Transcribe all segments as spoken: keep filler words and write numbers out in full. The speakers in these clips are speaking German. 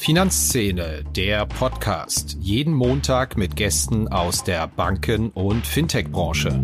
Finanzszene, der Podcast. Jeden Montag mit Gästen aus der Banken- und Fintech-Branche.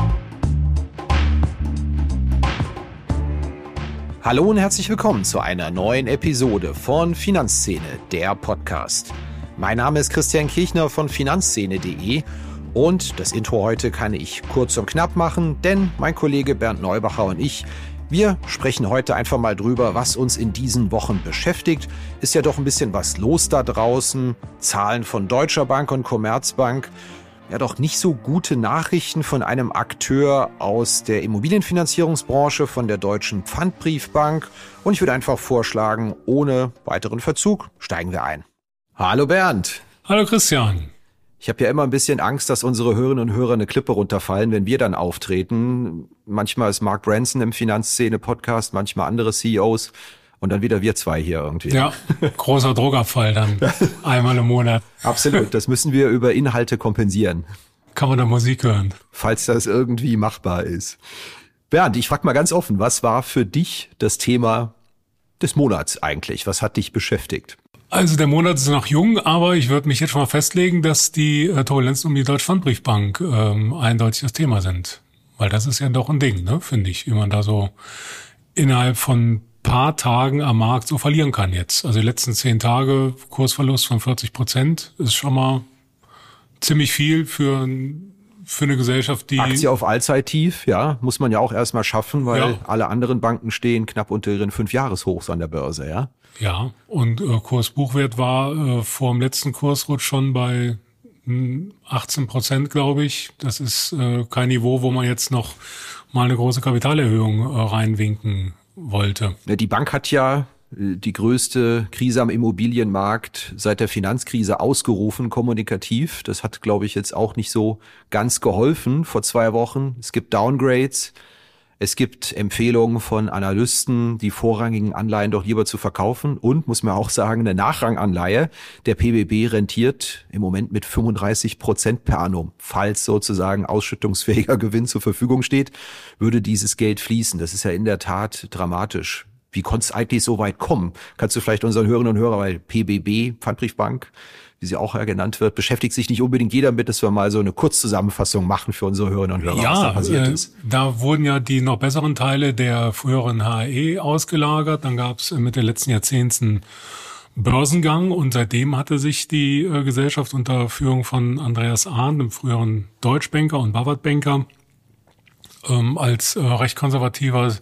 Hallo und herzlich willkommen zu einer neuen Episode von Finanzszene, der Podcast. Mein Name ist Christian Kirchner von finanzszene punkt de und das Intro heute kann ich kurz und knapp machen, denn mein Kollege Bernd Neubacher und ich, wir sprechen heute einfach mal drüber, was uns in diesen Wochen beschäftigt. Ist ja doch ein bisschen was los da draußen. Zahlen von Deutscher Bank und Commerzbank. Ja, doch nicht so gute Nachrichten von einem Akteur aus der Immobilienfinanzierungsbranche, von der Deutschen Pfandbriefbank. Und ich würde einfach vorschlagen, ohne weiteren Verzug steigen wir ein. Hallo Bernd. Hallo Christian. Ich habe ja immer ein bisschen Angst, dass unsere Hörerinnen und Hörer eine Klippe runterfallen, wenn wir dann auftreten. Manchmal ist Mark Branson im Finanzszene-Podcast, manchmal andere C E Os und dann wieder wir zwei hier irgendwie. Ja, großer Druckabfall dann, einmal im Monat. Absolut, das müssen wir über Inhalte kompensieren. Kann man da Musik hören? Falls das irgendwie machbar ist. Bernd, ich frage mal ganz offen, was war für dich das Thema des Monats eigentlich? Was hat dich beschäftigt? Also der Monat ist noch jung, aber ich würde mich jetzt schon mal festlegen, dass die äh, Turbulenzen um die Deutsche Pfandbriefbank ähm, eindeutig das Thema sind. Weil das ist ja doch ein Ding, ne, finde ich, wie man da so innerhalb von paar Tagen am Markt so verlieren kann jetzt. Also die letzten zehn Tage Kursverlust von vierzig Prozent ist schon mal ziemlich viel für, für eine Gesellschaft, die... Aktie auf Allzeittief, ja, muss man ja auch erstmal schaffen, weil ja. alle anderen Banken stehen knapp unter ihren Fünfjahreshochs an der Börse, ja. Ja, und äh, Kursbuchwert war äh, vor dem letzten Kursrutsch schon bei mh, achtzehn Prozent, glaube ich. Das ist äh, kein Niveau, wo man jetzt noch mal eine große Kapitalerhöhung äh, reinwinken wollte. Die Bank hat ja die größte Krise am Immobilienmarkt seit der Finanzkrise ausgerufen, kommunikativ. Das hat, glaube ich, jetzt auch nicht so ganz geholfen vor zwei Wochen. Es gibt Downgrades. Es gibt Empfehlungen von Analysten, die vorrangigen Anleihen doch lieber zu verkaufen. Und, muss man auch sagen, eine Nachranganleihe. Der P B B rentiert im Moment mit fünfunddreißig Prozent per annum. Falls sozusagen ausschüttungsfähiger Gewinn zur Verfügung steht, würde dieses Geld fließen. Das ist ja in der Tat dramatisch. Wie konnte es eigentlich so weit kommen? Kannst du vielleicht unseren Hörerinnen und Hörern, weil P B B, Pfandbriefbank, wie sie auch ja genannt wird, beschäftigt sich nicht unbedingt jeder mit, dass wir mal so eine Kurzzusammenfassung machen für unsere Hörerinnen und Hörer, ja, was da passiert äh, ist. Da wurden ja die noch besseren Teile der früheren H E ausgelagert. Dann gab es mit den letzten Jahrzehnten Börsengang und seitdem hatte sich die äh, Gesellschaft unter Führung von Andreas Ahn, dem früheren Deutschbanker und Bavard-Banker, ähm, als äh, recht konservativer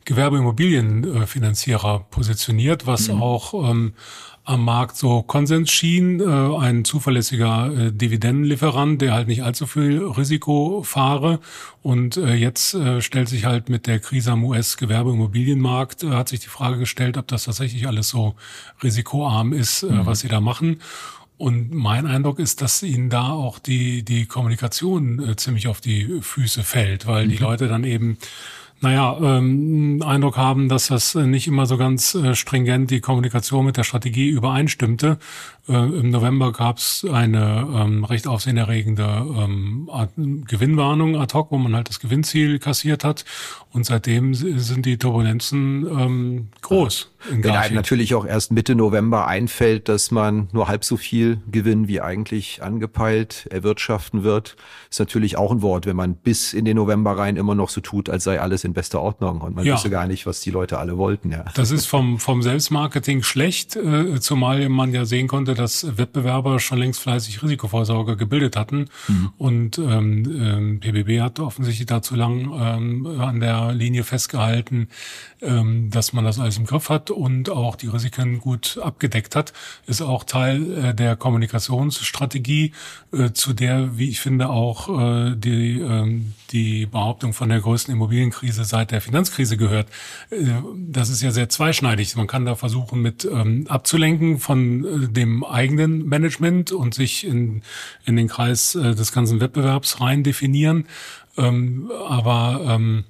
Gewerbeimmobilienfinanzierer positioniert, was mhm. auch ähm, am Markt so Konsens schien, äh, ein zuverlässiger äh, Dividendenlieferant, der halt nicht allzu viel Risiko fahre. Und äh, jetzt äh, stellt sich halt mit der Krise am U S-Gewerbeimmobilienmarkt, äh, hat sich die Frage gestellt, ob das tatsächlich alles so risikoarm ist, äh, mhm. was sie da machen. Und mein Eindruck ist, dass ihnen da auch die die Kommunikation äh, ziemlich auf die Füße fällt, weil mhm. die Leute dann eben naja, ähm, Eindruck haben, dass das nicht immer so ganz äh, stringent die Kommunikation mit der Strategie übereinstimmte. Äh, Im November gab es eine ähm, recht aufsehenerregende ähm, Gewinnwarnung ad hoc, wo man halt das Gewinnziel kassiert hat. Und seitdem sind die Turbulenzen ähm, groß. Wenn einem natürlich auch erst Mitte November einfällt, dass man nur halb so viel Gewinn wie eigentlich angepeilt erwirtschaften wird, ist natürlich auch ein Wort, wenn man bis in den November rein immer noch so tut, als sei alles in bester Ordnung und man ja. wüsste gar nicht, was die Leute alle wollten. Ja. Das ist vom vom Selbstmarketing schlecht, äh, zumal man ja sehen konnte, dass Wettbewerber schon längst fleißig Risikovorsorge gebildet hatten mhm. und ähm, ähm, P B B hat offensichtlich da zu lang ähm, an der Linie festgehalten, ähm, dass man das alles im Griff hat und auch die Risiken gut abgedeckt hat, ist auch Teil äh, der Kommunikationsstrategie, äh, zu der, wie ich finde, auch äh, die äh, die Behauptung von der größten Immobilienkrise seit der Finanzkrise gehört. Äh, das ist ja sehr zweischneidig. Man kann da versuchen, mit ähm, abzulenken von äh, dem eigenen Management und sich in in den Kreis äh, des ganzen Wettbewerbs rein definieren. Ähm, aber ähm,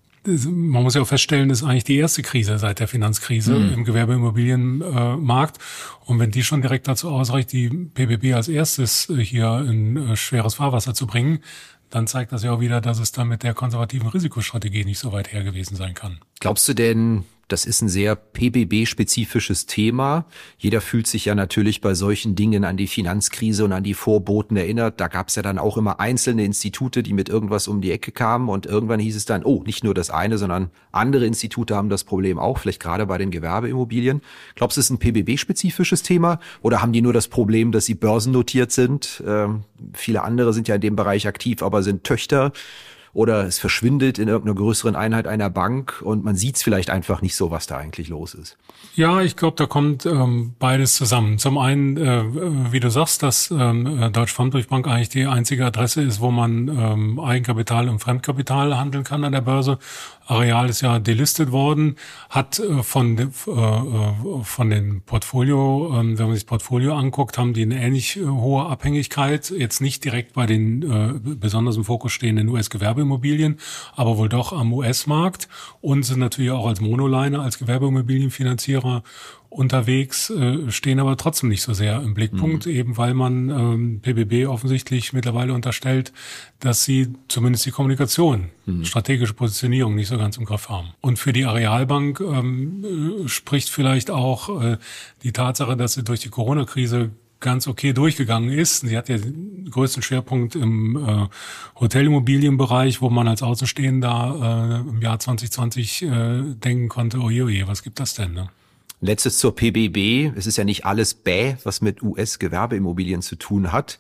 man muss ja auch feststellen, das ist eigentlich die erste Krise seit der Finanzkrise mhm. im Gewerbeimmobilienmarkt. Äh, und wenn die schon direkt dazu ausreicht, die P B B als erstes äh, hier in äh, schweres Fahrwasser zu bringen, dann zeigt das ja auch wieder, dass es da mit der konservativen Risikostrategie nicht so weit her gewesen sein kann. Glaubst du denn, Das ist ein sehr P B B-spezifisches Thema. Jeder fühlt sich ja natürlich bei solchen Dingen an die Finanzkrise und an die Vorboten erinnert. Da gab es ja dann auch immer einzelne Institute, die mit irgendwas um die Ecke kamen. Und irgendwann hieß es dann, oh, nicht nur das eine, sondern andere Institute haben das Problem auch, vielleicht gerade bei den Gewerbeimmobilien. Glaubst du, es ist ein P B B-spezifisches Thema? Oder haben die nur das Problem, dass sie börsennotiert sind? Ähm, viele andere sind ja in dem Bereich aktiv, aber sind Töchter. Oder es verschwindet in irgendeiner größeren Einheit einer Bank und man sieht es vielleicht einfach nicht so, was da eigentlich los ist. Ja, ich glaube, da kommt ähm, beides zusammen. Zum einen, äh, wie du sagst, dass ähm, Deutsche Pfandbriefbank eigentlich die einzige Adresse ist, wo man ähm, Eigenkapital und Fremdkapital handeln kann an der Börse. Areal ist ja delistet worden, hat äh, von, äh, von den Portfolio, äh, wenn man sich das Portfolio anguckt, haben die eine ähnlich äh, hohe Abhängigkeit, jetzt nicht direkt bei den äh, besonders im Fokus stehenden U S-Gewerbeimmobilien, aber wohl doch am U S-Markt und sind natürlich auch als Monoliner, als Gewerbeimmobilienfinanzierer unterwegs, äh, stehen aber trotzdem nicht so sehr im Blickpunkt, mhm. eben weil man ähm, P B B offensichtlich mittlerweile unterstellt, dass sie zumindest die Kommunikation, mhm. strategische Positionierung nicht so ganz im Griff haben. Und für die Arealbank ähm, äh, spricht vielleicht auch äh, die Tatsache, dass sie durch die Corona-Krise ganz okay durchgegangen ist. Sie hat ja den größten Schwerpunkt im äh, Hotelimmobilienbereich, wo man als Außenstehender äh, im Jahr zwanzig zwanzig äh, denken konnte, oje, oje, was gibt das denn, ne? Letztes zur P B B. Es ist ja nicht alles bäh, was mit U S-Gewerbeimmobilien zu tun hat.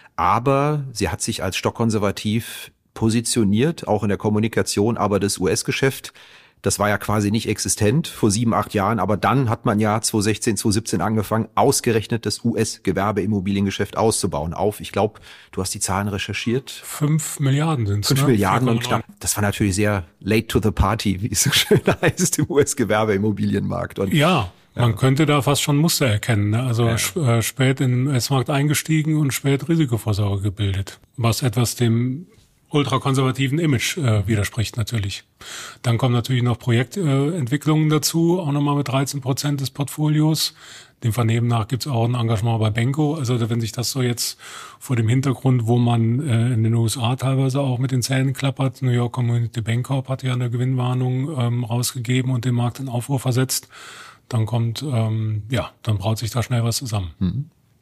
Aber sie hat sich als stockkonservativ positioniert, auch in der Kommunikation. Aber das U S-Geschäft, das war ja quasi nicht existent vor sieben, acht Jahren. Aber dann hat man ja zwanzig sechzehn, zwanzig siebzehn angefangen, ausgerechnet das U S-Gewerbeimmobiliengeschäft auszubauen. Auf, ich glaube, du hast die Zahlen recherchiert. Fünf Milliarden sind es. Fünf ne? Milliarden und knapp. Das war natürlich sehr late to the party, wie es so schön heißt, im U S-Gewerbeimmobilienmarkt. Und ja. Man ja. könnte da fast schon Muster erkennen. Ne? Also ja. sp- äh, spät in den U S-Markt eingestiegen und spät Risikovorsorge gebildet. Was etwas dem ultrakonservativen Image äh, widerspricht natürlich. Dann kommen natürlich noch Projektentwicklungen äh, dazu, auch nochmal mit dreizehn Prozent des Portfolios. Dem Vernehmen nach gibt es auch ein Engagement bei Benko. Also wenn sich das so jetzt vor dem Hintergrund, wo man äh, in den U S A teilweise auch mit den Zähnen klappert, New York Community Bank Corp hat ja eine Gewinnwarnung ähm, rausgegeben und den Markt in Aufruhr versetzt, dann kommt, ähm, ja, dann braut sich da schnell was zusammen. Mhm.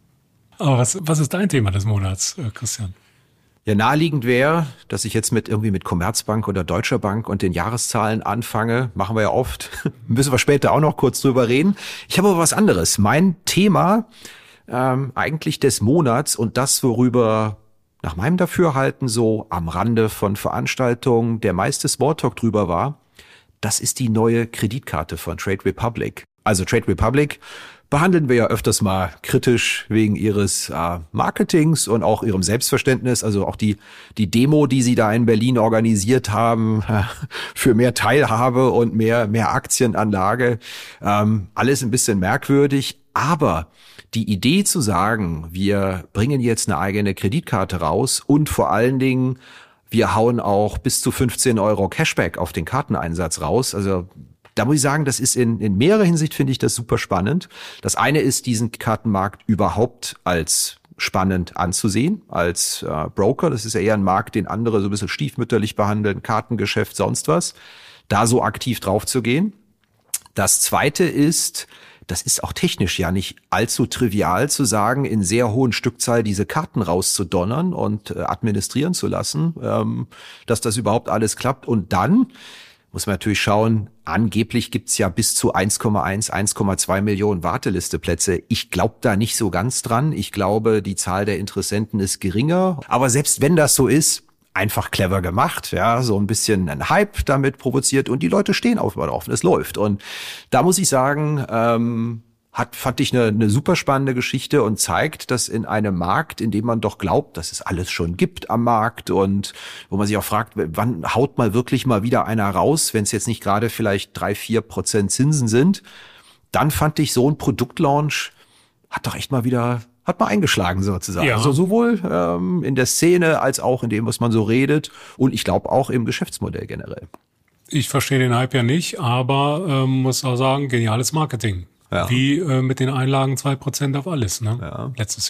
Aber was, was ist dein Thema des Monats, äh, Christian? Ja, naheliegend wäre, dass ich jetzt mit irgendwie mit Commerzbank oder Deutscher Bank und den Jahreszahlen anfange. Machen wir ja oft. Müssen wir später auch noch kurz drüber reden. Ich habe aber was anderes. Mein Thema ähm, eigentlich des Monats und das, worüber nach meinem Dafürhalten so am Rande von Veranstaltungen der meiste Smalltalk drüber war, das ist die neue Kreditkarte von Trade Republic. Also Trade Republic behandeln wir ja öfters mal kritisch wegen ihres äh, Marketings und auch ihrem Selbstverständnis. Also auch die die Demo, die sie da in Berlin organisiert haben, äh, für mehr Teilhabe und mehr mehr Aktienanlage. Ähm, alles ein bisschen merkwürdig. Aber die Idee zu sagen, wir bringen jetzt eine eigene Kreditkarte raus und vor allen Dingen, wir hauen auch bis zu fünfzehn Euro Cashback auf den Karteneinsatz raus. Also da muss ich sagen, das ist in, in mehrerer Hinsicht, finde ich das super spannend. Das eine ist, diesen Kartenmarkt überhaupt als spannend anzusehen, als äh, Broker. Das ist ja eher ein Markt, den andere so ein bisschen stiefmütterlich behandeln, Kartengeschäft, sonst was. Da so aktiv drauf zu gehen. Das zweite ist, das ist auch technisch ja nicht allzu trivial zu sagen, in sehr hohen Stückzahl diese Karten rauszudonnern und äh, administrieren zu lassen, ähm, dass das überhaupt alles klappt. Und dann muss man natürlich schauen, angeblich gibt's ja bis zu eins Komma eins, eins Komma zwei Millionen Wartelisteplätze. Ich glaube da nicht so ganz dran. Ich glaube, die Zahl der Interessenten ist geringer. Aber selbst wenn das so ist, einfach clever gemacht, ja, so ein bisschen ein Hype damit provoziert und die Leute stehen auf mal drauf und es läuft. Und da muss ich sagen, ähm, hat, fand ich eine, eine super spannende Geschichte und zeigt, dass in einem Markt, in dem man doch glaubt, dass es alles schon gibt am Markt und wo man sich auch fragt, wann haut mal wirklich mal wieder einer raus, wenn es jetzt nicht gerade vielleicht drei, vier Prozent Zinsen sind, dann fand ich so ein Produktlaunch hat doch echt mal wieder hat mal eingeschlagen sozusagen. Ja. Also sowohl ähm, in der Szene als auch in dem, was man so redet und ich glaube auch im Geschäftsmodell generell. Ich verstehe den Hype ja nicht, aber ähm, muss auch sagen, geniales Marketing. Ja. Wie äh, mit den Einlagen zwei Prozent auf alles, ne? Ja. Letztes Jahr.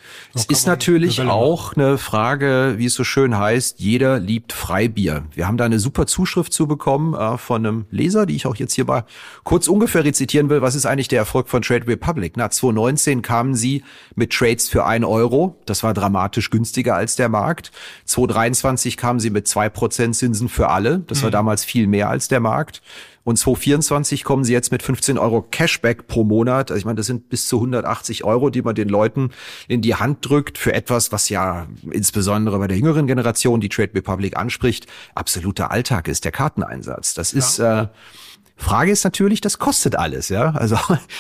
Es ist natürlich auch eine Frage, wie es so schön heißt, jeder liebt Freibier. Wir haben da eine super Zuschrift zu bekommen äh, von einem Leser, die ich auch jetzt hier mal kurz ungefähr rezitieren will. Was ist eigentlich der Erfolg von Trade Republic? Na, zwanzig neunzehn kamen sie mit Trades für ein Euro. Das war dramatisch günstiger als der Markt. zwanzig dreiundzwanzig kamen sie mit zwei Prozent Zinsen für alle. Das war mhm. damals viel mehr als der Markt. Und zwanzig vierundzwanzig kommen sie jetzt mit fünfzehn Euro Cashback pro Monat. Also ich meine, das sind bis zu hundertachtzig Euro, die man den Leuten in die Hand drückt für etwas, was ja insbesondere bei der jüngeren Generation, die Trade Republic anspricht, absoluter Alltag ist, der Karteneinsatz. Das ist, ja. äh, Frage ist natürlich, das kostet alles, ja. Also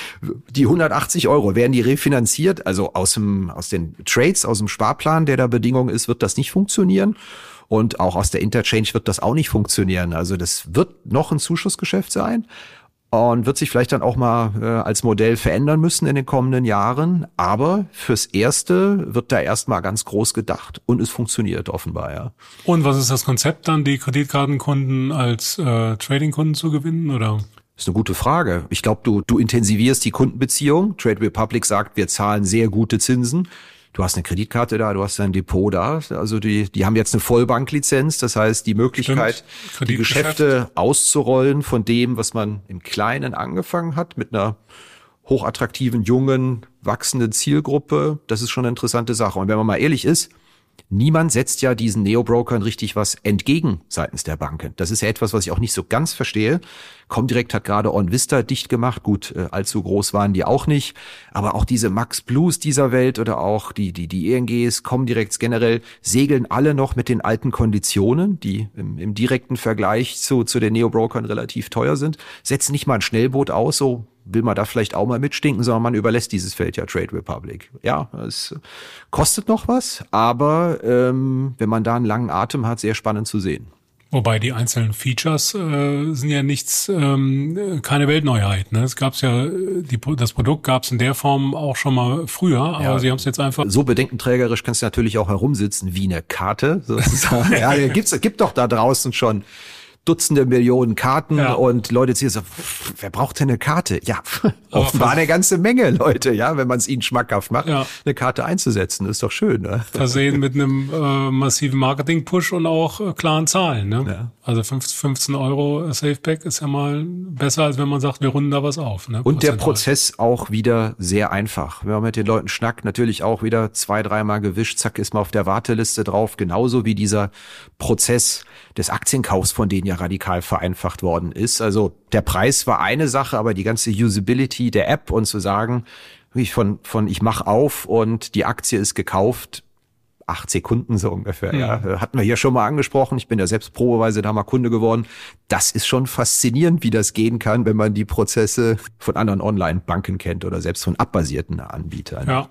die hundertachtzig Euro, werden die refinanziert? Also aus dem, aus den Trades, aus dem Sparplan, der da Bedingung ist, wird das nicht funktionieren. Und auch aus der Interchange wird das auch nicht funktionieren. Also das wird noch ein Zuschussgeschäft sein und wird sich vielleicht dann auch mal äh, als Modell verändern müssen in den kommenden Jahren. Aber fürs Erste wird da erstmal ganz groß gedacht und es funktioniert offenbar, ja. Und was ist das Konzept dann, die Kreditkartenkunden als äh, Tradingkunden zu gewinnen, oder? Das ist eine gute Frage. Ich glaube, du, du intensivierst die Kundenbeziehung. Trade Republic sagt, wir zahlen sehr gute Zinsen. Du hast eine Kreditkarte da, du hast ein Depot da. Also die, die haben jetzt eine Vollbanklizenz. Das heißt, die Möglichkeit, die Geschäfte auszurollen von dem, was man im Kleinen angefangen hat, mit einer hochattraktiven, jungen, wachsenden Zielgruppe. Das ist schon eine interessante Sache. Und wenn man mal ehrlich ist, niemand setzt ja diesen Neo-Brokern richtig was entgegen seitens der Banken. Das ist ja etwas, was ich auch nicht so ganz verstehe. Comdirect hat gerade OnVista dicht gemacht. Gut, äh, allzu groß waren die auch nicht. Aber auch diese Max Blues dieser Welt oder auch die die die E N Gs, Comdirects generell, segeln alle noch mit den alten Konditionen, die im, im direkten Vergleich zu zu den Neo-Brokern relativ teuer sind. Setzen nicht mal ein Schnellboot aus, so will man da vielleicht auch mal mitstinken, sondern man überlässt dieses Feld ja Trade Republic. Ja, es kostet noch was, aber ähm, wenn man da einen langen Atem hat, sehr spannend zu sehen. Wobei die einzelnen Features äh, sind ja nichts, ähm, keine Weltneuheit. Ne? Es gab's ja, die, das Produkt gab's in der Form auch schon mal früher, aber ja, sie haben es jetzt einfach. So bedenkenträgerisch kannst du natürlich auch herumsitzen wie eine Karte. Sozusagen. Ja, gibt's, gibt doch da draußen schon Dutzende Millionen Karten ja. und Leute ziehen so, wer braucht denn eine Karte? Ja, offenbar eine ganze Menge Leute, ja, wenn man es ihnen schmackhaft macht, ja. eine Karte einzusetzen, ist doch schön. Ne? Versehen mit einem äh, massiven Marketing-Push und auch äh, klaren Zahlen. Ne? Ja. Also fünfzehn Euro Safeback ist ja mal besser, als wenn man sagt, wir runden da was auf. Ne? Und der Prozess auch wieder sehr einfach. Wenn man mit den Leuten schnackt, natürlich auch wieder zwei, dreimal gewischt, zack, ist man auf der Warteliste drauf. Genauso wie dieser Prozess des Aktienkaufs, von denen ja radikal vereinfacht worden ist. Also der Preis war eine Sache, aber die ganze Usability der App und zu sagen, wie von von ich mach auf und die Aktie ist gekauft, acht Sekunden so ungefähr. Mhm. Ja, hatten wir hier schon mal angesprochen. Ich bin ja selbst probeweise da mal Kunde geworden. Das ist schon faszinierend, wie das gehen kann, wenn man die Prozesse von anderen Online-Banken kennt oder selbst von app-basierten Anbietern. Ja.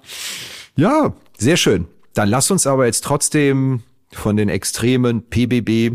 Ja, sehr schön. Dann lass uns aber jetzt trotzdem von den Extremen P B B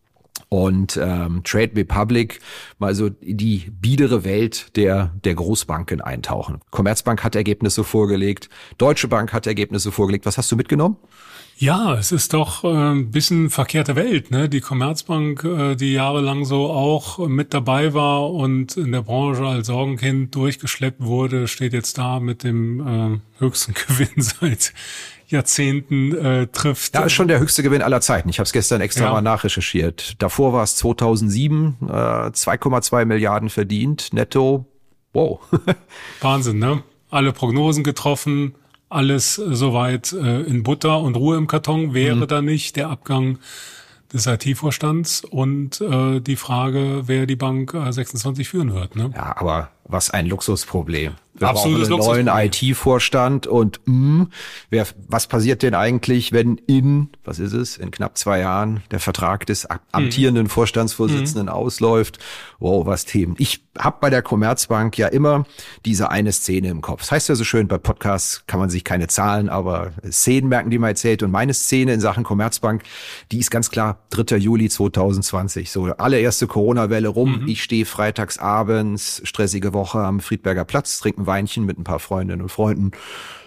und ähm, Trade Republic mal so in die biedere Welt der der Großbanken eintauchen. Commerzbank hat Ergebnisse vorgelegt, Deutsche Bank hat Ergebnisse vorgelegt. Was hast du mitgenommen? Ja, es ist doch äh, ein bisschen verkehrte Welt, ne? Die Commerzbank, äh, die jahrelang so auch mit dabei war und in der Branche als Sorgenkind durchgeschleppt wurde, steht jetzt da mit dem äh, höchsten Gewinn seit Jahrzehnten äh, trifft. Ja, ist schon der höchste Gewinn aller Zeiten. Ich habe es gestern extra ja. mal nachrecherchiert. Davor war es zweitausendsieben, äh, zwei Komma zwei Milliarden verdient, netto. Wow. Wahnsinn, ne? Alle Prognosen getroffen, alles soweit äh, in Butter und Ruhe im Karton. Wäre mhm. da nicht der Abgang des I T-Vorstands und äh, die Frage, wer die Bank äh, sechsundzwanzig führen wird. Ne? Ja, aber was ein Luxusproblem. Wir Absolutes brauchen einen neuen I T-Vorstand und mh, wer, was passiert denn eigentlich, wenn in, was ist es, in knapp zwei Jahren der Vertrag des amtierenden mhm. Vorstandsvorsitzenden mhm. ausläuft? Wow, was Themen. Ich habe bei der Commerzbank ja immer diese eine Szene im Kopf. Das heißt ja so schön, bei Podcasts kann man sich keine Zahlen, aber Szenen merken, die man erzählt. Und meine Szene in Sachen Commerzbank, die ist ganz klar dritter Juli zweitausendzwanzig. So allererste Corona-Welle rum. Mhm. Ich stehe freitags abends, stressige Woche am Friedberger Platz, trinke ein Weinchen mit ein paar Freundinnen und Freunden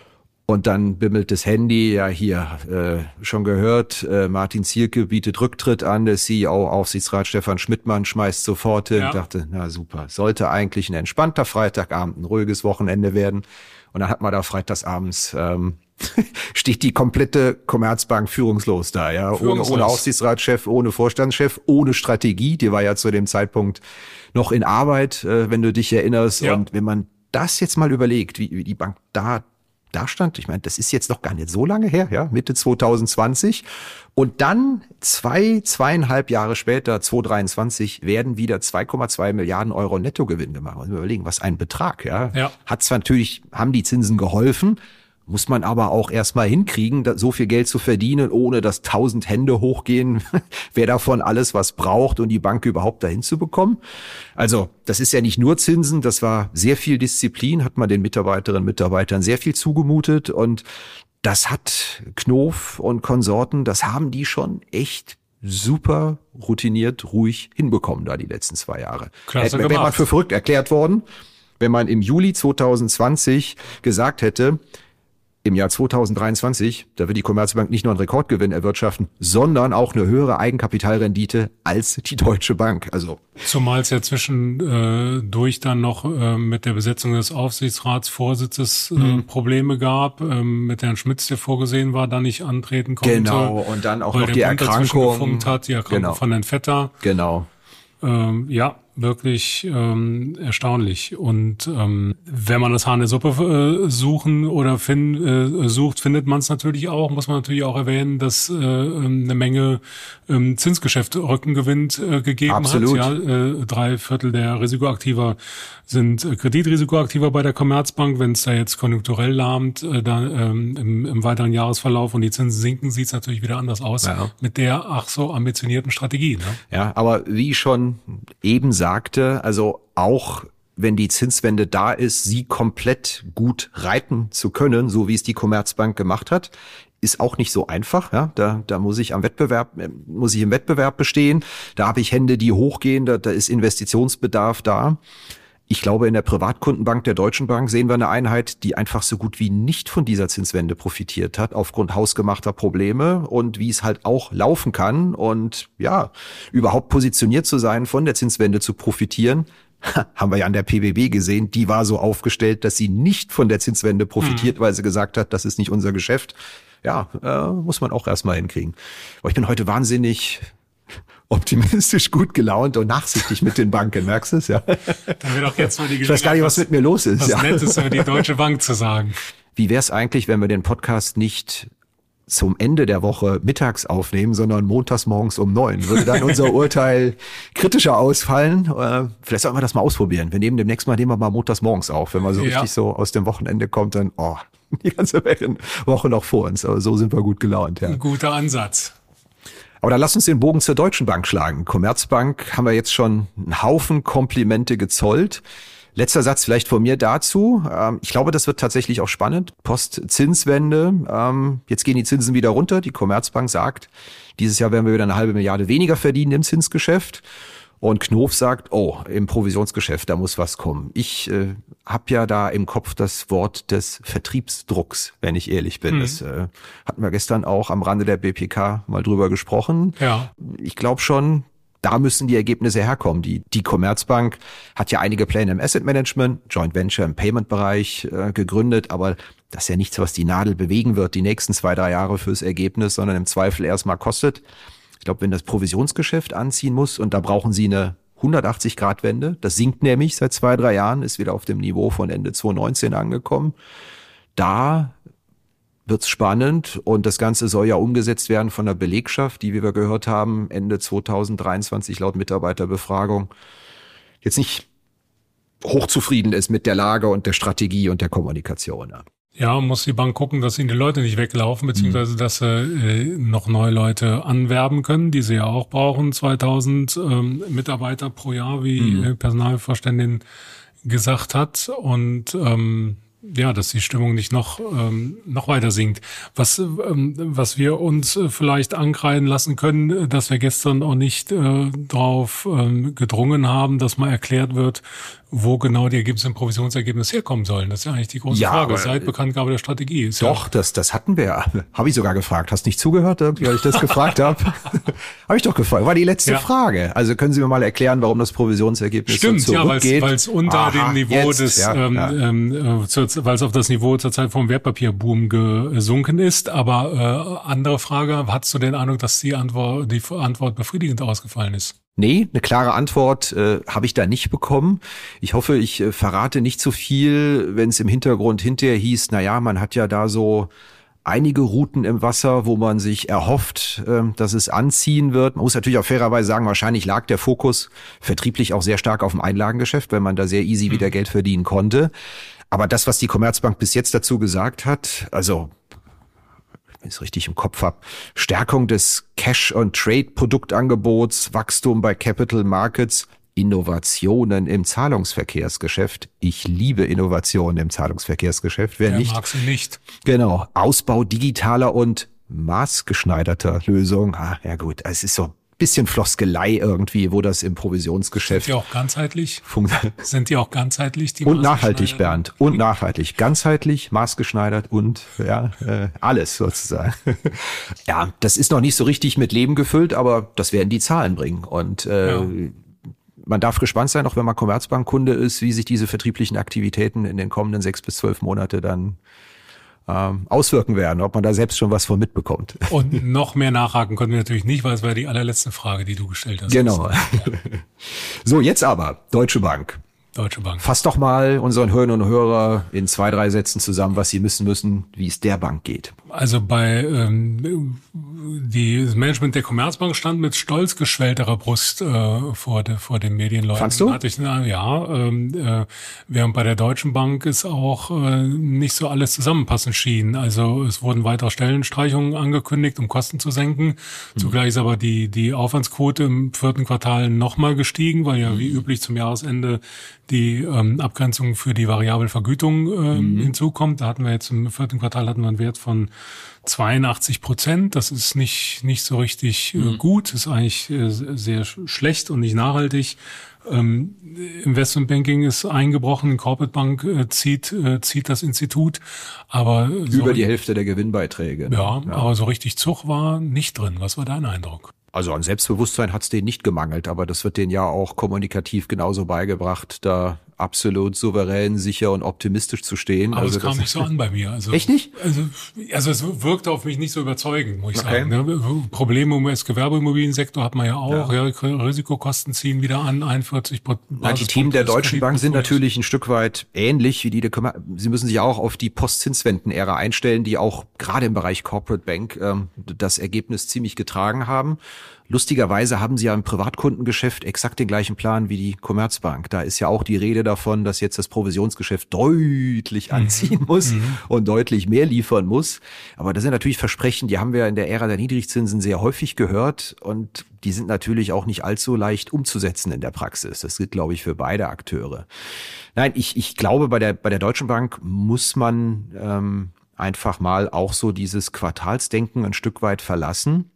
Und dann bimmelt das Handy, ja hier, äh, schon gehört, äh, Martin Zielke bietet Rücktritt an, der C E O, Aufsichtsrat Stefan Schmidtmann schmeißt sofort hin. Ja. Dachte, na super, sollte eigentlich ein entspannter Freitagabend, ein ruhiges Wochenende werden. Und dann hat man da freitagsabends, ähm, steht die komplette Commerzbank führungslos da, ja, führungslos. Ohne, ohne Aufsichtsratschef, ohne Vorstandschef, ohne Strategie, die war ja zu dem Zeitpunkt noch in Arbeit, äh, wenn du dich erinnerst. Ja. Und wenn man das jetzt mal überlegt, wie, wie die Bank da da stand, ich meine, das ist jetzt noch gar nicht so lange her, ja, Mitte zwanzig zwanzig. Und dann zwei, zweieinhalb Jahre später, zwanzig dreiundzwanzig, werden wieder zwei Komma zwei Milliarden Euro Nettogewinn gemacht. Muss man überlegen, was ein Betrag, ja. ja. Hat zwar natürlich, haben die Zinsen geholfen, muss man aber auch erstmal hinkriegen, so viel Geld zu verdienen, ohne dass tausend Hände hochgehen, wer davon alles was braucht und die Bank überhaupt dahin zu bekommen. Also das ist ja nicht nur Zinsen, das war sehr viel Disziplin, hat man den Mitarbeiterinnen und Mitarbeitern sehr viel zugemutet und das hat Knof und Konsorten, das haben die schon echt super routiniert, ruhig hinbekommen da die letzten zwei Jahre. Klasse gemacht. Wäre man für verrückt erklärt worden, wenn man im Juli zwanzig zwanzig gesagt hätte, im Jahr zwanzig dreiundzwanzig, da wird die Commerzbank nicht nur einen Rekordgewinn erwirtschaften, sondern auch eine höhere Eigenkapitalrendite als die Deutsche Bank. Also zumal es ja zwischendurch äh, dann noch äh, mit der Besetzung des Aufsichtsratsvorsitzes äh, mhm. Probleme gab, äh, mit Herrn Schmitz, der vorgesehen war, da nicht antreten konnte. Genau, und dann auch noch die Erkrankung. Gefunkt hat, die Erkrankung genau. von Herrn Vetter. Genau. Ähm, ja, wirklich ähm, erstaunlich. Und ähm, wenn man das Haar in der Suppe äh, suchen oder fin äh, sucht, findet man es natürlich auch. Muss man natürlich auch erwähnen, dass äh, eine Menge ähm, Zinsgeschäft Rückengewinn äh, gegeben Absolut. hat. Ja, äh, drei Viertel der Risikoaktiver sind äh, Kreditrisikoaktiver bei der Commerzbank. Wenn es da jetzt konjunkturell lahmt, äh, dann ähm, im, im weiteren Jahresverlauf und die Zinsen sinken, sieht es natürlich wieder anders aus ja. mit der ach so ambitionierten Strategie. Ne? Ja, aber wie schon eben sagte, also auch wenn die Zinswende da ist, sie komplett gut reiten zu können, so wie es die Commerzbank gemacht hat, ist auch nicht so einfach. Ja, da, da muss ich am Wettbewerb, muss ich im Wettbewerb bestehen. Da habe ich Hände, die hochgehen. Da, da ist Investitionsbedarf da. Ich glaube, in der Privatkundenbank der Deutschen Bank sehen wir eine Einheit, die einfach so gut wie nicht von dieser Zinswende profitiert hat, aufgrund hausgemachter Probleme und wie es halt auch laufen kann und ja, überhaupt positioniert zu sein, von der Zinswende zu profitieren. Haben wir ja an der P B B gesehen, die war so aufgestellt, dass sie nicht von der Zinswende profitiert, mhm. weil sie gesagt hat, das ist nicht unser Geschäft. Ja, äh, muss man auch erstmal hinkriegen. Aber ich bin heute wahnsinnig optimistisch, gut gelaunt und nachsichtig mit den Banken, merkst du es? Ja. Dann wird auch jetzt mal die ich weiß gar nicht, was mit mir los ist. Was ja. Nettes über die Deutsche Bank zu sagen. Wie wäre es eigentlich, wenn wir den Podcast nicht zum Ende der Woche mittags aufnehmen, sondern montags morgens um neun? Würde dann unser Urteil kritischer ausfallen? Äh, vielleicht sollten wir das mal ausprobieren. Wir nehmen demnächst mal, nehmen wir mal montags morgens auf. Wenn man so ja. richtig so aus dem Wochenende kommt, dann oh, die ganze Woche noch vor uns. Aber so sind wir gut gelaunt. Ja. Ein guter Ansatz. Aber dann lass uns den Bogen zur Deutschen Bank schlagen. Commerzbank haben wir jetzt schon einen Haufen Komplimente gezollt. Letzter Satz vielleicht von mir dazu. Ich glaube, das wird tatsächlich auch spannend. Post-Zinswende. Jetzt gehen die Zinsen wieder runter. Die Commerzbank sagt, dieses Jahr werden wir wieder eine halbe Milliarde weniger verdienen im Zinsgeschäft. Und Knof sagt, oh, im Provisionsgeschäft, da muss was kommen. Ich äh, habe ja da im Kopf das Wort des Vertriebsdrucks, wenn ich ehrlich bin. Mhm. Das äh, hatten wir gestern auch am Rande der B P K mal drüber gesprochen. Ja. Ich glaube schon, da müssen die Ergebnisse herkommen. Die, die Commerzbank hat ja einige Pläne im Asset Management, Joint Venture im Payment-Bereich äh, gegründet, aber das ist ja nichts, was die Nadel bewegen wird die nächsten zwei, drei Jahre fürs Ergebnis, sondern im Zweifel erstmal kostet. Ich glaube, wenn das Provisionsgeschäft anziehen muss und da brauchen sie eine hundertachtzig-Grad-Wende, das sinkt nämlich seit zwei, drei Jahren, ist wieder auf dem Niveau von Ende zwanzig neunzehn angekommen. Da wird's spannend und das Ganze soll ja umgesetzt werden von der Belegschaft, die, wie wir gehört haben, Ende zwanzig dreiundzwanzig laut Mitarbeiterbefragung jetzt nicht hochzufrieden ist mit der Lage und der Strategie und der Kommunikation. Ja, muss die Bank gucken, dass ihnen die Leute nicht weglaufen, beziehungsweise dass sie äh, noch neue Leute anwerben können, die sie ja auch brauchen. zweitausend ähm, Mitarbeiter pro Jahr, wie mhm. äh, Personalvorständin gesagt hat. Und ähm, ja, dass die Stimmung nicht noch ähm, noch weiter sinkt. Was ähm, was wir uns vielleicht ankreiden lassen können, dass wir gestern auch nicht äh, darauf ähm, gedrungen haben, dass mal erklärt wird, wo genau die Ergebnisse im Provisionsergebnis herkommen sollen. Das ist ja eigentlich die große ja, Frage seit Bekanntgabe der Strategie. Ist doch, ja das das hatten wir ja. Habe ich sogar gefragt. Hast nicht zugehört, irgendwie, als ich das gefragt habe? Habe ich doch gefragt. War die letzte ja. Frage. Also können Sie mir mal erklären, warum das Provisionsergebnis Stimmt, so zurückgeht? Ja, weil es unter Aha, dem Niveau jetzt, des, ja, ähm, ja. ähm, weil es auf das Niveau zur Zeit vom Wertpapierboom gesunken ist. Aber äh, andere Frage, hattest du den Eindruck, dass die Antwort, die Antwort befriedigend ausgefallen ist? Nee, eine klare Antwort äh, habe ich da nicht bekommen. Ich hoffe, ich äh, verrate nicht zu viel, wenn es im Hintergrund hinterher hieß, na ja, man hat ja da so einige Routen im Wasser, wo man sich erhofft, äh, dass es anziehen wird. Man muss natürlich auch fairerweise sagen, wahrscheinlich lag der Fokus vertrieblich auch sehr stark auf dem Einlagengeschäft, weil man da sehr easy wieder Geld verdienen konnte. Aber das, was die Commerzbank bis jetzt dazu gesagt hat, also wenn ich es richtig im Kopf habe, Stärkung des Cash- und Trade-Produktangebots, Wachstum bei Capital Markets, Innovationen im Zahlungsverkehrsgeschäft. Ich liebe Innovationen im Zahlungsverkehrsgeschäft. Wer Wer nicht? mag sie nicht. Genau. Ausbau digitaler und maßgeschneiderter Lösungen. Ah, ja gut, es ist so bisschen Floskelei irgendwie, wo das im Provisionsgeschäft... Sind die auch ganzheitlich? Sind die auch ganzheitlich? Die und nachhaltig, Bernd. Und nachhaltig. Ganzheitlich, maßgeschneidert und ja äh, alles sozusagen. Ja, das ist noch nicht so richtig mit Leben gefüllt, aber das werden die Zahlen bringen. Und äh, ja. man darf gespannt sein, auch wenn man Commerzbank-Kunde ist, wie sich diese vertrieblichen Aktivitäten in den kommenden sechs bis zwölf Monate dann auswirken werden, ob man da selbst schon was von mitbekommt. Und noch mehr nachhaken konnten wir natürlich nicht, weil es war die allerletzte Frage, die du gestellt hast. Genau. So, jetzt aber Deutsche Bank. Deutsche Bank. Fass doch mal unseren Hörerinnen und Hörer in zwei, drei Sätzen zusammen, was sie wissen müssen, wie es der Bank geht. Also bei ähm, die, das Management der Commerzbank stand mit stolz geschwellterer Brust äh, vor, de, vor den Medienleuten. Fandst du? Hatte ich, na, ja, ähm, äh, während bei der Deutschen Bank ist auch äh, nicht so alles zusammenpassen schien. Also es wurden weitere Stellenstreichungen angekündigt, um Kosten zu senken. Mhm. Zugleich ist aber die die Aufwandsquote im vierten Quartal nochmal gestiegen, weil ja wie üblich zum Jahresende die ähm, Abgrenzung für die variable Vergütung äh, mhm. hinzukommt. Da hatten wir jetzt im vierten Quartal hatten wir einen Wert von zweiundachtzig Prozent. Das ist nicht nicht so richtig äh, mhm. gut. Das ist eigentlich äh, sehr schlecht und nicht nachhaltig. Ähm, Investmentbanking ist eingebrochen. Corporate Bank äh, zieht äh, zieht das Institut, aber so, über die Hälfte der Gewinnbeiträge. Ja, ja, aber so richtig Zug war nicht drin. Was war dein Eindruck? Also an Selbstbewusstsein hat es denen nicht gemangelt, aber das wird denen ja auch kommunikativ genauso beigebracht, da absolut souverän, sicher und optimistisch zu stehen. Aber also es kam das nicht so an bei mir. Also, echt nicht? Also, also es wirkte auf mich nicht so überzeugend, muss ich okay. sagen. Probleme im U S-Gewerbeimmobiliensektor hat man ja auch. Ja. Ja, Risikokosten ziehen wieder an, einundvierzig Prozent. Ja, die Themen der Deutschen Bank sind natürlich ein Stück weit ähnlich wie die der Commer- Sie müssen sich auch auf die Postzinswenden-Ära einstellen, die auch gerade im Bereich Corporate Bank ähm, das Ergebnis ziemlich getragen haben. Lustigerweise haben sie ja im Privatkundengeschäft exakt den gleichen Plan wie die Commerzbank. Da ist ja auch die Rede davon, dass jetzt das Provisionsgeschäft deutlich anziehen muss mhm. und deutlich mehr liefern muss. Aber das sind natürlich Versprechen, die haben wir in der Ära der Niedrigzinsen sehr häufig gehört und die sind natürlich auch nicht allzu leicht umzusetzen in der Praxis. Das gilt, glaube ich, für beide Akteure. Nein, ich, ich glaube, bei der, bei der Deutschen Bank muss man ähm, einfach mal auch so dieses Quartalsdenken ein Stück weit verlassen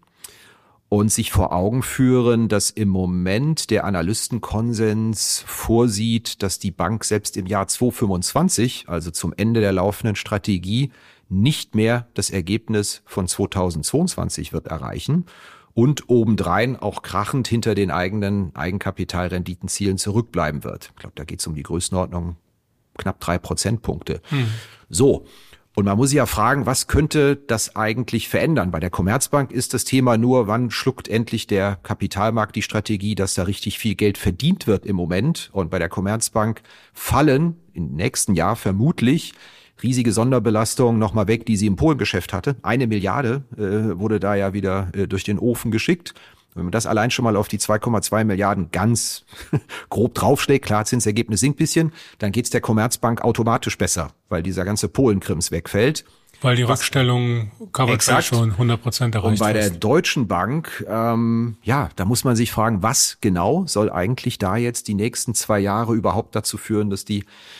und sich vor Augen führen, dass im Moment der Analystenkonsens vorsieht, dass die Bank selbst im Jahr zweitausendfünfundzwanzig, also zum Ende der laufenden Strategie, nicht mehr das Ergebnis von zweitausendzweiundzwanzig wird erreichen und obendrein auch krachend hinter den eigenen Eigenkapitalrenditenzielen zurückbleiben wird. Ich glaube, da geht es um die Größenordnung knapp drei Prozentpunkte. Hm. So. Und man muss sich ja fragen, was könnte das eigentlich verändern? Bei der Commerzbank ist das Thema nur, wann schluckt endlich der Kapitalmarkt die Strategie, dass da richtig viel Geld verdient wird im Moment. Und bei der Commerzbank fallen im nächsten Jahr vermutlich riesige Sonderbelastungen nochmal weg, die sie im Polengeschäft hatte. Eine Milliarde äh, wurde da ja wieder äh, durch den Ofen geschickt. Wenn man das allein schon mal auf die zwei Komma zwei Milliarden ganz grob draufschlägt, klar, Zinsergebnis sinkt ein bisschen, dann geht's der Commerzbank automatisch besser, weil dieser ganze Polenkrims wegfällt. Weil die Rückstellung Coverage schon hundert Prozent erreicht. Und bei ist. der Deutschen Bank, ähm, ja, da muss man sich fragen, was genau soll eigentlich da jetzt die nächsten zwei Jahre überhaupt dazu führen, dass die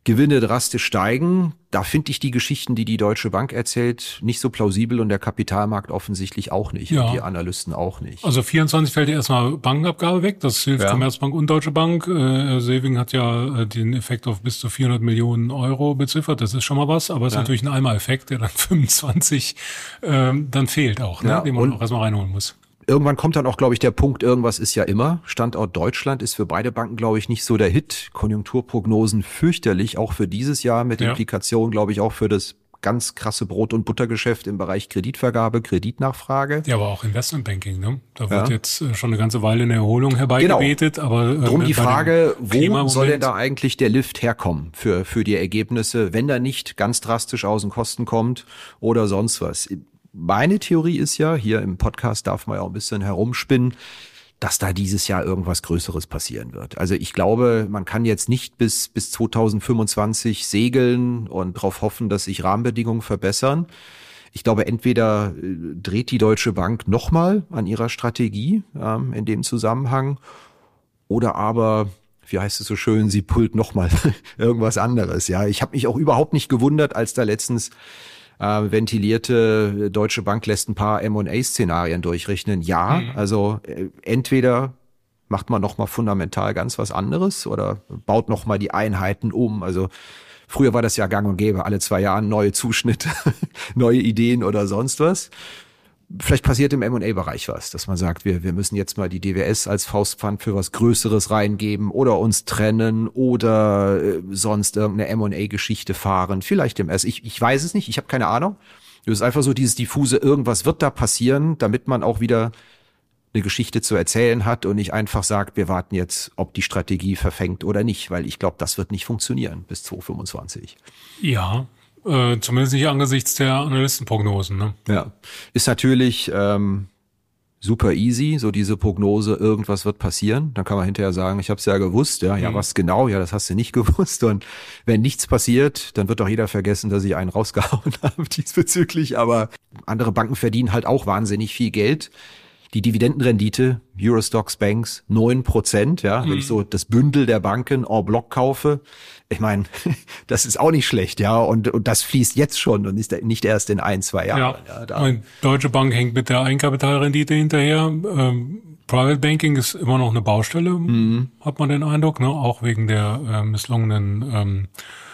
Gewinne drastisch steigen. Da finde ich die Geschichten, die die Deutsche Bank erzählt, nicht so plausibel und der Kapitalmarkt offensichtlich auch nicht ja. und die Analysten auch nicht. Also vierundzwanzig fällt ja erstmal Bankenabgabe weg, das hilft ja. Commerzbank und Deutsche Bank. Äh, Saving hat ja äh, den Effekt auf bis zu vierhundert Millionen Euro beziffert, das ist schon mal was, aber es ja. ist natürlich ein Einmaleffekt, der dann fünfundzwanzig äh, dann fehlt auch, ne? ja. den man auch erstmal reinholen muss. Irgendwann kommt dann auch, glaube ich, der Punkt, irgendwas ist ja immer. Standort Deutschland ist für beide Banken, glaube ich, nicht so der Hit. Konjunkturprognosen fürchterlich, auch für dieses Jahr mit ja. Implikationen, glaube ich, auch für das ganz krasse Brot- und Buttergeschäft im Bereich Kreditvergabe, Kreditnachfrage. Ja, aber auch Investmentbanking, ne? Da wird ja. jetzt schon eine ganze Weile eine Erholung herbeigebetet. Genau. Aber äh, drum die Frage, wo soll denn da eigentlich der Lift herkommen für, für die Ergebnisse, wenn er nicht ganz drastisch aus den Kosten kommt oder sonst was? Meine Theorie ist ja, hier im Podcast darf man ja auch ein bisschen herumspinnen, dass da dieses Jahr irgendwas Größeres passieren wird. Also ich glaube, man kann jetzt nicht bis bis zweitausendfünfundzwanzig segeln und darauf hoffen, dass sich Rahmenbedingungen verbessern. Ich glaube, entweder dreht die Deutsche Bank nochmal an ihrer Strategie ähm, in dem Zusammenhang oder aber, wie heißt es so schön, sie pullt nochmal irgendwas anderes. Ja, ich habe mich auch überhaupt nicht gewundert, als da letztens Äh, ventilierte Deutsche Bank lässt ein paar M und A-Szenarien durchrechnen. Ja, mhm. also äh, entweder macht man nochmal fundamental ganz was anderes oder baut nochmal die Einheiten um. Also früher war das ja gang und gäbe, alle zwei Jahre neue Zuschnitte, neue Ideen oder sonst was. Vielleicht passiert im M und A-Bereich was, dass man sagt, wir wir müssen jetzt mal die D W S als Faustpfand für was Größeres reingeben oder uns trennen oder äh, sonst irgendeine M und A-Geschichte fahren. Vielleicht im S. Ich, ich weiß es nicht, ich habe keine Ahnung. Es ist einfach so dieses diffuse, irgendwas wird da passieren, damit man auch wieder eine Geschichte zu erzählen hat und nicht einfach sagt, wir warten jetzt, ob die Strategie verfängt oder nicht, weil ich glaube, das wird nicht funktionieren bis zweitausendfünfundzwanzig. Ja. Äh, zumindest nicht angesichts der Analystenprognosen, ne? Ja, ist natürlich ähm, super easy, so diese Prognose, irgendwas wird passieren. Dann kann man hinterher sagen, ich habe es ja gewusst, ja, ja, mhm. was genau, ja, das hast du nicht gewusst. Und wenn nichts passiert, dann wird doch jeder vergessen, dass ich einen rausgehauen habe diesbezüglich. Aber andere Banken verdienen halt auch wahnsinnig viel Geld. Die Dividendenrendite, Eurostoxx Banks, neun Prozent, ja, mhm. wenn ich so das Bündel der Banken en bloc kaufe. Ich meine, das ist auch nicht schlecht, ja, und, und das fließt jetzt schon und ist nicht erst in ein, zwei Jahren. Ja, ja da. Und Deutsche Bank hängt mit der Eigenkapitalrendite hinterher. Ähm, Private Banking ist immer noch eine Baustelle, mhm. hat man den Eindruck, ne, auch wegen der äh, misslungenen ähm,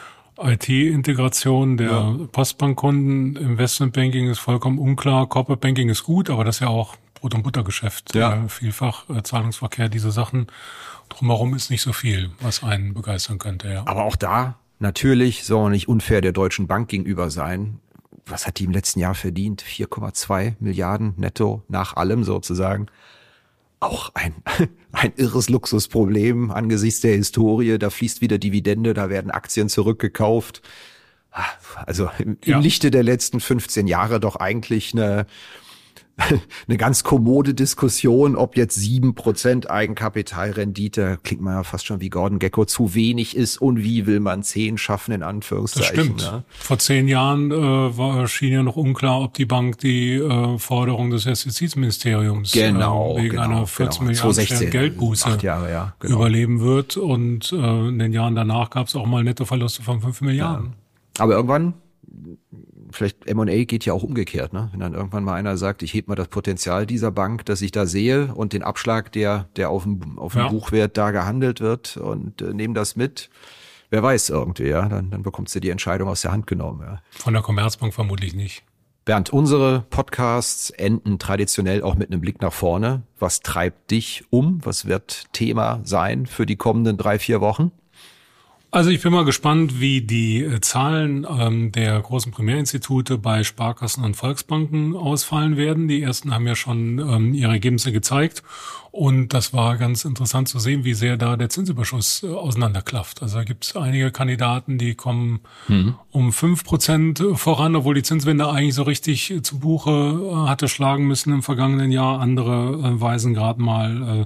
I T-Integration der ja. Postbankkunden. Investmentbanking ist vollkommen unklar. Corporate Banking ist gut, aber das ist ja auch Brot- und Buttergeschäft. Ja. Äh, vielfach äh, Zahlungsverkehr, diese Sachen. Drumherum ist nicht so viel, was einen begeistern könnte. Ja. Aber auch da natürlich soll man nicht unfair der Deutschen Bank gegenüber sein. Was hat die im letzten Jahr verdient? vier Komma zwei Milliarden netto nach allem sozusagen. Auch ein, ein irres Luxusproblem angesichts der Historie. Da fließt wieder Dividende, da werden Aktien zurückgekauft. Also im, ja. im Lichte der letzten fünfzehn Jahre doch eigentlich eine, eine ganz kommode Diskussion, ob jetzt sieben Prozent Eigenkapitalrendite, klingt man ja fast schon wie Gordon Gekko, zu wenig ist und wie will man zehn schaffen, in Anführungszeichen. Das stimmt. Ne? Vor zehn Jahren äh, war, schien ja noch unklar, ob die Bank die äh, Forderung des Justizministeriums genau, äh, wegen genau, einer vierzehn genau. Milliarden Geldbuße acht Jahre, ja, genau. überleben wird. Und äh, in den Jahren danach gab es auch mal Nettoverluste von fünf Milliarden. Ja. Aber irgendwann, vielleicht M und A geht ja auch umgekehrt, ne? Wenn dann irgendwann mal einer sagt, ich heb mal das Potenzial dieser Bank, das ich da sehe und den Abschlag, der der auf dem auf dem ja. Buchwert da gehandelt wird und äh, nehmen das mit. Wer weiß irgendwie, ja? Dann dann bekommst du die Entscheidung aus der Hand genommen, ja. Von der Commerzbank vermutlich nicht. Bernd, unsere Podcasts enden traditionell auch mit einem Blick nach vorne. Was treibt dich um? Was wird Thema sein für die kommenden drei, vier Wochen? Also ich bin mal gespannt, wie die äh, Zahlen ähm, der großen Primärinstitute bei Sparkassen und Volksbanken ausfallen werden. Die ersten haben ja schon ähm, ihre Ergebnisse gezeigt und das war ganz interessant zu sehen, wie sehr da der Zinsüberschuss äh, auseinanderklafft. Also da gibt es einige Kandidaten, die kommen mhm. um fünf Prozent voran, obwohl die Zinswende eigentlich so richtig äh, zu Buche äh, hatte schlagen müssen im vergangenen Jahr. Andere äh, weisen gerade mal äh,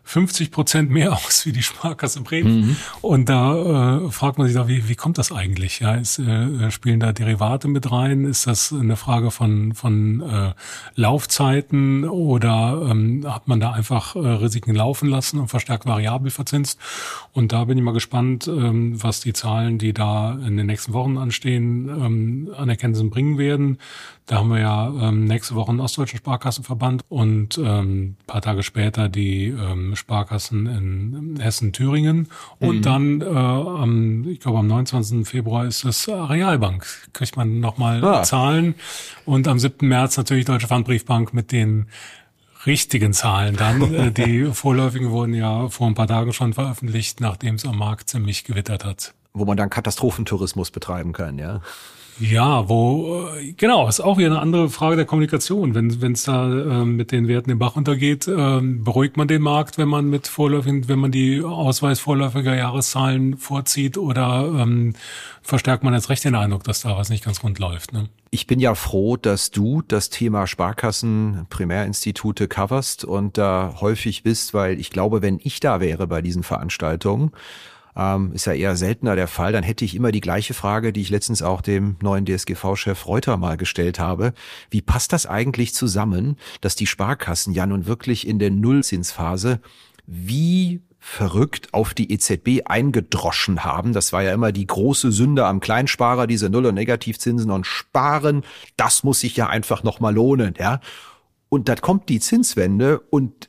fünfzig Prozent mehr aus wie die Sparkasse Bremen. Mhm. Und da äh, fragt man sich doch, wie, wie kommt das eigentlich? Ja, ist, äh, spielen da Derivate mit rein? Ist das eine Frage von von äh, Laufzeiten oder ähm, hat man da einfach äh, Risiken laufen lassen und verstärkt variabel verzinst? Und da bin ich mal gespannt, ähm, was die Zahlen, die da in den nächsten Wochen anstehen, ähm, an Erkenntnissen bringen werden. Da haben wir ja ähm, nächste Woche einen Ostdeutschen Sparkassenverband und ähm, paar Tage später die ähm, Sparkassen in Hessen-Thüringen. Und mhm. dann, äh, am, ich glaube am neunundzwanzigsten Februar ist es Realbank. Kriegt man nochmal ah. Zahlen. Und am siebten März natürlich Deutsche Pfandbriefbank mit den richtigen Zahlen dann. Die vorläufigen wurden ja vor ein paar Tagen schon veröffentlicht, nachdem es am Markt ziemlich gewittert hat. Wo man dann Katastrophentourismus betreiben kann, ja. Ja, wo, genau, ist auch wieder eine andere Frage der Kommunikation. Wenn wenn es da ähm, mit den Werten den Bach untergeht, ähm, beruhigt man den Markt, wenn man mit vorläufigen, wenn man die Ausweis vorläufiger Jahreszahlen vorzieht, oder ähm, verstärkt man jetzt recht den Eindruck, dass da was nicht ganz rund läuft, ne? Ich bin ja froh, dass du das Thema Sparkassen, Primärinstitute coverst und da häufig bist, weil ich glaube, wenn ich da wäre bei diesen Veranstaltungen, Ähm, ist ja eher seltener der Fall, dann hätte ich immer die gleiche Frage, die ich letztens auch dem neuen D S G V-Chef Reuter mal gestellt habe. Wie passt das eigentlich zusammen, dass die Sparkassen ja nun wirklich in der Nullzinsphase wie verrückt auf die E Z B eingedroschen haben? Das war ja immer die große Sünde am Kleinsparer, diese Null- und Negativzinsen, und Sparen, das muss sich ja einfach nochmal lohnen, ja. Und dann kommt die Zinswende und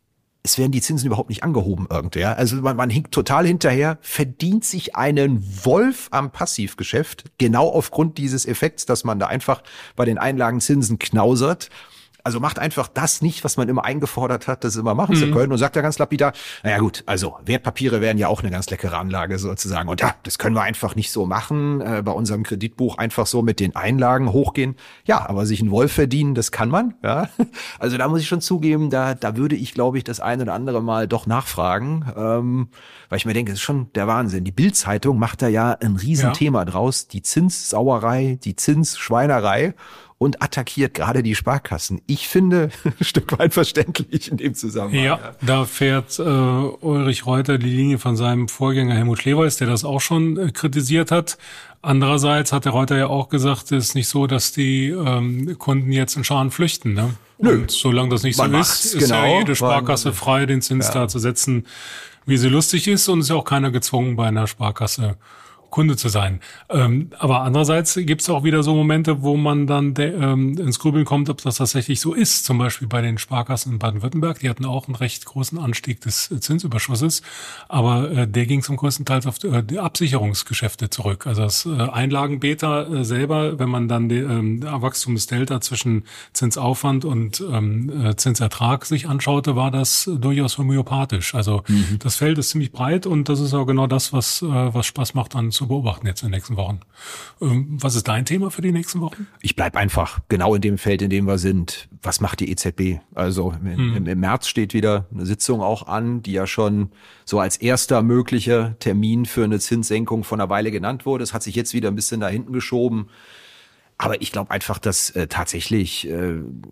es werden die Zinsen überhaupt nicht angehoben irgendwie. Ja? Also man, man hinkt total hinterher, verdient sich einen Wolf am Passivgeschäft, genau aufgrund dieses Effekts, dass man da einfach bei den Einlagenzinsen knausert. Also macht einfach das nicht, was man immer eingefordert hat, das immer machen mhm. zu können, und sagt da ganz lapidar, naja gut, also Wertpapiere wären ja auch eine ganz leckere Anlage sozusagen. Und ja, das können wir einfach nicht so machen, äh, bei unserem Kreditbuch einfach so mit den Einlagen hochgehen. Ja, aber sich einen Wolf verdienen, das kann man. Ja, also da muss ich schon zugeben, da da würde ich, glaube ich, das ein oder andere Mal doch nachfragen, ähm, weil ich mir denke, das ist schon der Wahnsinn. Die Bild-Zeitung macht da ja ein Riesenthema ja. draus, die Zinssauerei, die Zinsschweinerei, und attackiert gerade die Sparkassen. Ich finde, ein Stück weit verständlich in dem Zusammenhang. Ja, ja. Da fährt äh, Ulrich Reuter die Linie von seinem Vorgänger Helmut Schleweis, der das auch schon äh, kritisiert hat. Andererseits hat der Reuter ja auch gesagt, es ist nicht so, dass die ähm, Kunden jetzt in Scharen flüchten. Ne? Nö. Und solange das nicht so ist, ist genau, ja jede Sparkasse frei, den Zins ja. da zu setzen, wie sie lustig ist. Und ist ja auch keiner gezwungen, bei einer Sparkasse Kunde zu sein. Ähm, aber andererseits gibt es auch wieder so Momente, wo man dann de, ähm, ins Grübeln kommt, ob das tatsächlich so ist. Zum Beispiel bei den Sparkassen in Baden-Württemberg. Die hatten auch einen recht großen Anstieg des Zinsüberschusses. Aber äh, der ging zum größten Teil auf äh, die Absicherungsgeschäfte zurück. Also das äh, Einlagenbeta äh, selber, wenn man dann den äh, Wachstumsdelta zwischen Zinsaufwand und ähm, Zinsertrag sich anschaute, war das äh, durchaus homöopathisch. Also mhm. das Feld ist ziemlich breit, und das ist auch genau das, was, äh, was Spaß macht an zu beobachten jetzt in den nächsten Wochen. Ähm, was ist dein Thema für die nächsten Wochen? Ich bleib einfach genau in dem Feld, in dem wir sind. Was macht die E Z B? Also im, hm. im März steht wieder eine Sitzung auch an, die ja schon so als erster möglicher Termin für eine Zinssenkung von einer Weile genannt wurde. Es hat sich jetzt wieder ein bisschen da hinten geschoben. Aber ich glaube einfach, dass äh, tatsächlich äh,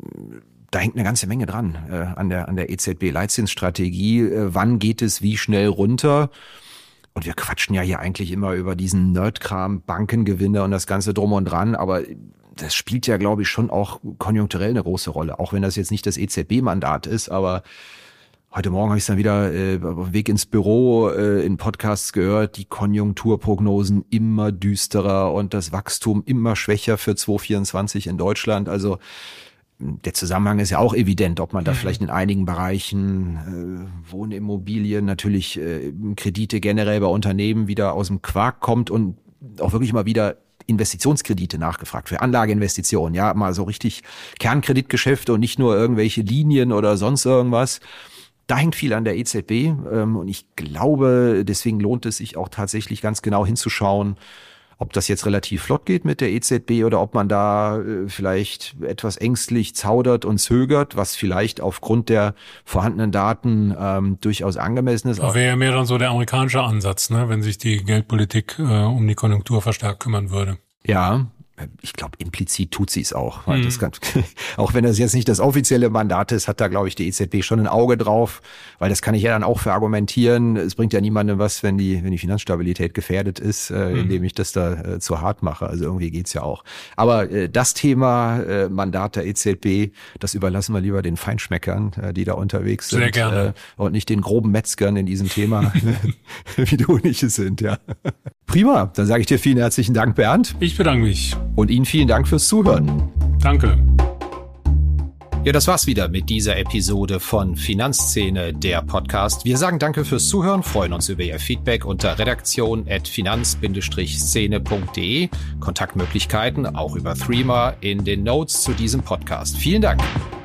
da hängt eine ganze Menge dran äh, an der an der E Z B-Leitzinsstrategie. Äh, wann geht es wie schnell runter? Und wir quatschen ja hier eigentlich immer über diesen Nerdkram, Bankengewinne und das Ganze drum und dran, aber das spielt ja, glaube ich, schon auch konjunkturell eine große Rolle, auch wenn das jetzt nicht das E Z B-Mandat ist, aber heute Morgen habe ich es dann wieder äh, auf dem Weg ins Büro äh, in Podcasts gehört, die Konjunkturprognosen immer düsterer und das Wachstum immer schwächer für zwanzig vierundzwanzig in Deutschland, also der Zusammenhang ist ja auch evident, ob man da mhm. vielleicht in einigen Bereichen äh, Wohnimmobilien, natürlich äh, Kredite generell bei Unternehmen wieder aus dem Quark kommt und auch wirklich mal wieder Investitionskredite nachgefragt für Anlageinvestitionen, ja, mal so richtig Kernkreditgeschäfte und nicht nur irgendwelche Linien oder sonst irgendwas. Da hängt viel an der E Z B ähm, und ich glaube, deswegen lohnt es sich auch tatsächlich ganz genau hinzuschauen, ob das jetzt relativ flott geht mit der E Z B oder ob man da äh, vielleicht etwas ängstlich zaudert und zögert, was vielleicht aufgrund der vorhandenen Daten ähm, durchaus angemessen ist. Das wäre ja mehr dann so der amerikanische Ansatz, ne, wenn sich die Geldpolitik äh, um die Konjunktur verstärkt kümmern würde. Ja, Ich glaube, implizit tut sie es auch. Weil mhm. das kann, auch wenn das jetzt nicht das offizielle Mandat ist, hat da, glaube ich, die E Z B schon ein Auge drauf, weil das kann ich ja dann auch verargumentieren. Es bringt ja niemandem was, wenn die wenn die Finanzstabilität gefährdet ist, äh, mhm. indem ich das da äh, zu hart mache. Also irgendwie geht's ja auch. Aber äh, das Thema äh, Mandat der E Z B, das überlassen wir lieber den Feinschmeckern, äh, die da unterwegs sind. Sehr gerne. Äh, und nicht den groben Metzgern in diesem Thema, wie du und ich es sind, ja. Prima, dann sage ich dir vielen herzlichen Dank, Bernd. Ich bedanke mich. Und Ihnen vielen Dank fürs Zuhören. Danke. Ja, das war's wieder mit dieser Episode von Finanzszene, der Podcast. Wir sagen danke fürs Zuhören, freuen uns über Ihr Feedback unter redaktion at finanz szene punkt de. Kontaktmöglichkeiten auch über Threema in den Notes zu diesem Podcast. Vielen Dank.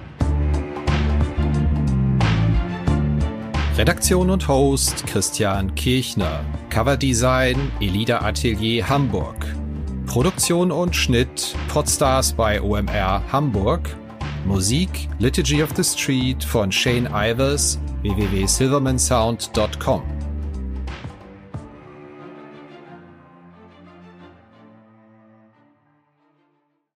Redaktion und Host Christian Kirchner. Coverdesign Elida Atelier Hamburg. Produktion und Schnitt Podstars bei O M R Hamburg. Musik Liturgy of the Street von Shane Ivers, w w w punkt silvermansound punkt com.